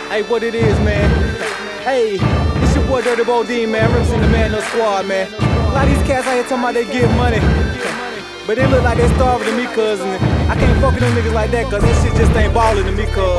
Hey, what it is, man? Hey, it's your boy Dirty Bodine, man. Representing the Man No Squad, man. A lot of these cats out here talking about they get money, but they look like they starving to me, cuz. I can't fuck with them niggas like that, cuz that shit just ain't ballin' to me, cuz.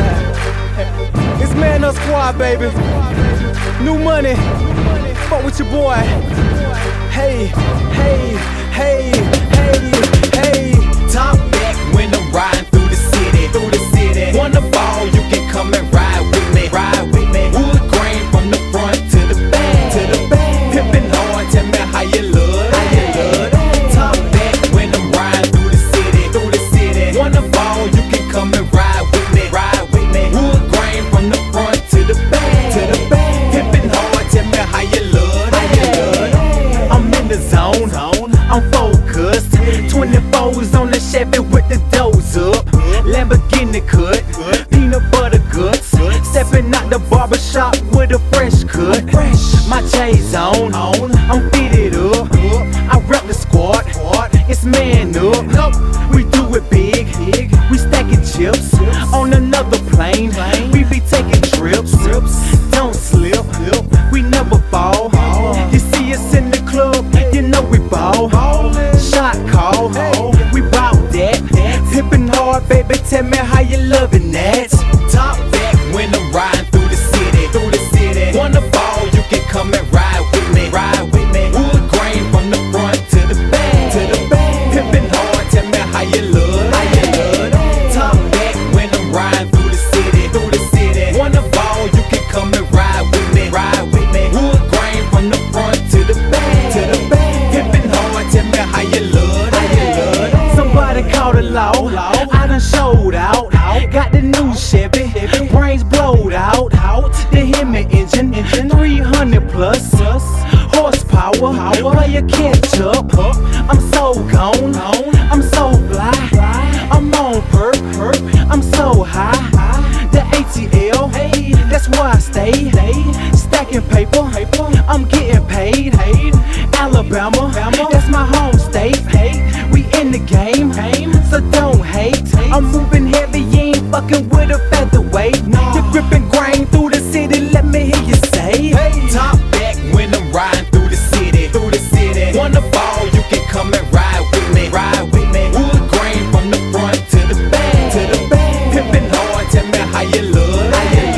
It's Man No Squad, baby. New money. Fuck with your boy. Hey, hey, hey, hey, hey. Top back when I'm riding through the city. Wanna ball, you can come and ride with me. Wood grain from the front to the back. Pimpin' hard, tell me how you love. Top back when I'm riding through the city. Wanna ball, you can come and ride with me. Wood grain from the front to the back. Pimpin' hard, tell me how you love. I'm in the zone, I'm focused. 24s on the Chevy with the doors up. Lamborghini cut, peanut butter guts. Stepping out the barbershop with a fresh cut. My J's on, I'm fitted up. I rep the squad, it's man up. We do it big, we stacking chips. On another plane, we be taking trips. Don't slip, we never fall. You see us in the club, you know we ball. Shot call, we bout that. Pimpin' hard, baby, tell me how you loving that. Top back when I'm riding through the city. Wanna ball, you can come and ride with me. Wood grain from the front to the back. Pimpin' hard, tell me how you love. Top back when I'm riding through the city. Wanna ball, you can come and ride with me. Wood grain from the front to the back. Pimpin' hard, tell me how you love. Somebody call the law. I done showed out. Got the new Chevy, brains blowed out. The Hemi engine, 300 plus horsepower. Player catch up. I'm so gone, I'm so fly. I'm on perp, I'm so high. The ATL, that's where I stay. Stacking paper, I'm getting paid. Alabama, that's my home state. We in the game, so don't hate. I'm moving heavy, you ain't fucking with a featherweight. You're gripping grain through the city, let me hear you say. Top back when I'm riding through the city. Wanna ball, you can come and ride with me. Wood grain from the front to the back. Pimpin' hard, tell me how you love.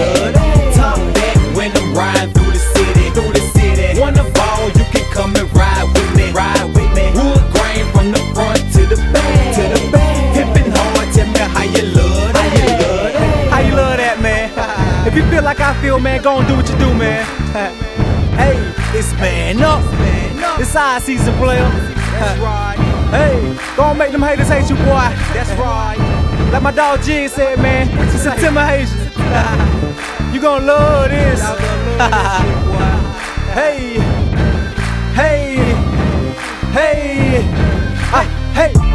Top back when I'm riding through the city. Wanna ball, you can come and ride with me. Wood grain from the front to the back. Pimpin' hard, tell me how you love. How you love that, man? If you feel like I feel, man, go and do what you do, man. Hey, it's Man Up. It's our season, player. That's right. Hey, go and make them haters hate you, boy. That's right. Like my dog Jig said, man, it's September Haitian. You gonna love this. Hey, hey, hey, hey.